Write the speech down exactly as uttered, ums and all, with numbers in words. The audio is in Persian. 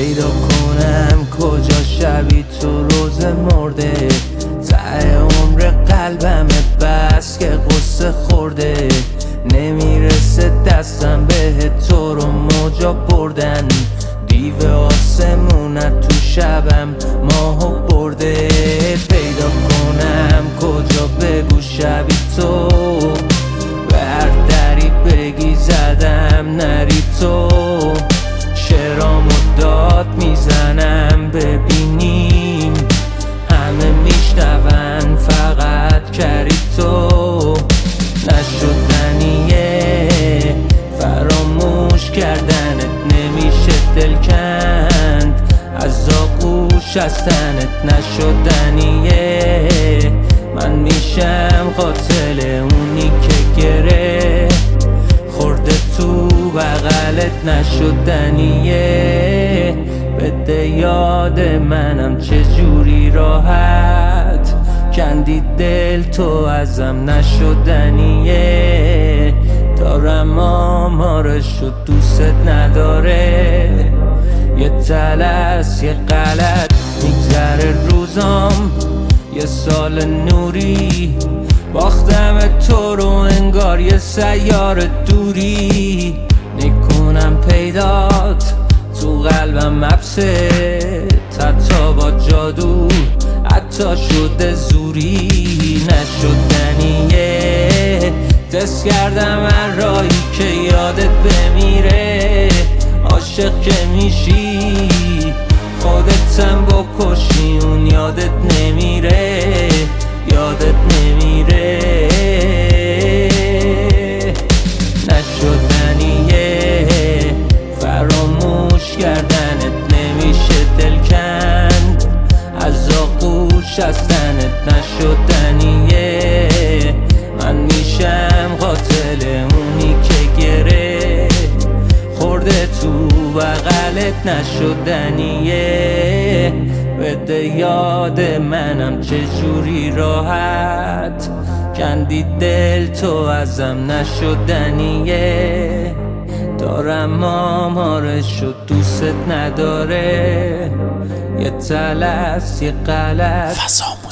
پیدا کنم کجا شبی تو روز مرده، ته عمر قلبم بس که قصه خورده، نمیرسه دستم به تو رو موجا بردن، دیو آسمونت تو شبم ماهو برده. پیدا کنم کجا بگو شبی تو، به هر دری بگی زدم نری تو، شعرامو داد میزنم ببینیم همه میشنون فقط کری تو، نشدنیه فراموش کردنت، نمیشه دل کند از آغوش از تنت، نشدنیه من میشم قاتل اونی که گره خورده تو بغلت، نشدنیه بده یاد منم چجوری راحت کندی دل تو ازم، نشدنیه دارم آمارش و دوست نداره، یه تلس یه غلط میگذره روزام، یه سال نوری باختم تو رو انگار یه سیار دوری، میکنم پیدات تو قلبم حبسه، حتی با جادو حتی شده زوری، نشدنیه دست کردم هر راهی که یادت بمیره، عاشق که میشی خودتم بکشی اون یادت نمیره، یادت نمیره، نشدنیه فراموش کردنت، نمیشه دل کند از آغوش از تنت، نشدنیه من میشم قاتل اونی که گره خورده تو بغلت، نشدنیه بده یاد منم چجوری راحت کندی دل تو ازم، نشدنیه دارم آمارش و دوست نداره، یه تلس یه غلط